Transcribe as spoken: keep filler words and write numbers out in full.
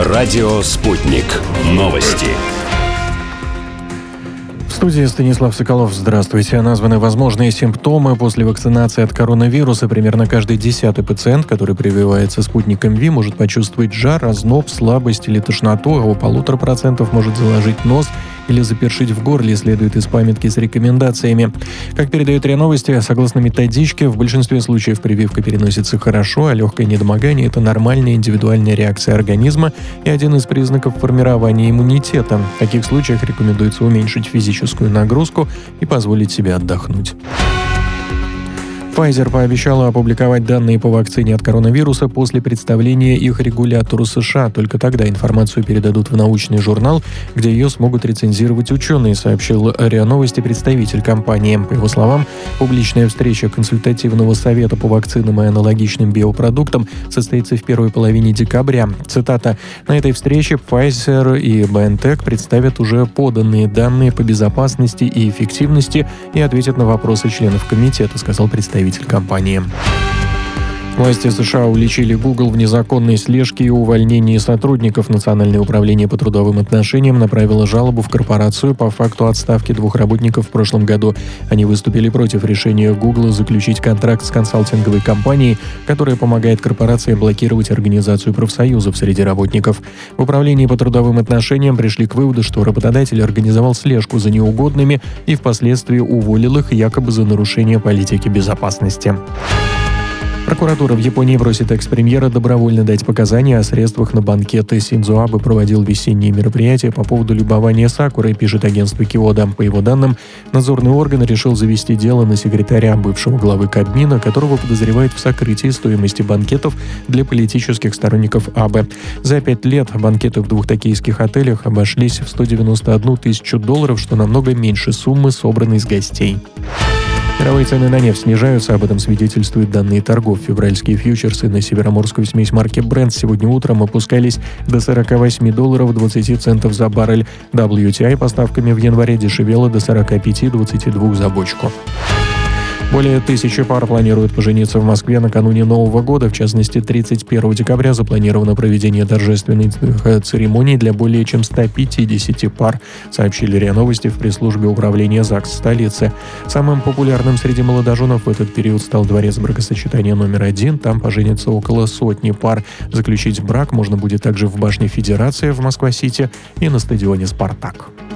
Радио «Спутник». Новости. В студии Станислав Соколов. Здравствуйте. Названы возможные симптомы после вакцинации от коронавируса. Примерно каждый десятый пациент, который прививается спутником Ви, может почувствовать жар, озноб, слабость или тошноту, а у полутора процентов может заложить нос или запершить в горле, следует из памятки с рекомендациями. Как передает РИА Новости, согласно методичке, в большинстве случаев прививка переносится хорошо, а легкое недомогание – это нормальная индивидуальная реакция организма и один из признаков формирования иммунитета. В таких случаях рекомендуется уменьшить физическую нагрузку и позволить себе отдохнуть. Pfizer пообещала опубликовать данные по вакцине от коронавируса после представления их регулятору США. Только тогда информацию передадут в научный журнал, где ее смогут рецензировать ученые, сообщил РИА Новости представитель компании. По его словам, публичная встреча консультативного совета по вакцинам и аналогичным биопродуктам состоится в первой половине декабря. Цитата: «На этой встрече Pfizer и BioNTech представят уже поданные данные по безопасности и эффективности и ответят на вопросы членов комитета», сказал представитель компании. Власти США уличили Google в незаконной слежке и увольнении сотрудников. Национальное управление по трудовым отношениям направило жалобу в корпорацию по факту отставки двух работников в прошлом году. Они выступили против решения Google заключить контракт с консалтинговой компанией, которая помогает корпорации блокировать организацию профсоюзов среди работников. В управлении по трудовым отношениям пришли к выводу, что работодатель организовал слежку за неугодными и впоследствии уволил их якобы за нарушение политики безопасности. Прокуратура в Японии просит экс-премьера добровольно дать показания о средствах на банкеты. Синдзо Абе проводил весенние мероприятия по поводу любования сакурой, пишет агентство Киода. По его данным, надзорный орган решил завести дело на секретаря бывшего главы Кабмина, которого подозревают в сокрытии стоимости банкетов для политических сторонников Абе. За пять лет банкеты в двух токийских отелях обошлись в сто девяносто одну тысячу долларов, что намного меньше суммы, собранной с гостей. Мировые цены на нефть снижаются, об этом свидетельствуют данные торгов. Февральские фьючерсы на североморскую смесь марки Brent сегодня утром опускались до сорок восемь долларов двадцать центов за баррель. дабл ю ти ай поставками в январе дешевело до сорок пять двадцать два за бочку. Более тысячи пар планируют пожениться в Москве накануне Нового года. В частности, тридцать первого декабря запланировано проведение торжественных церемоний для более чем ста пятидесяти пар, сообщили РИА Новости в пресс-службе управления ЗАГС столицы. Самым популярным среди молодоженов в этот период стал дворец бракосочетания номер один. Там поженятся около сотни пар. Заключить брак можно будет также в башне Федерации в Москва-Сити и на стадионе «Спартак».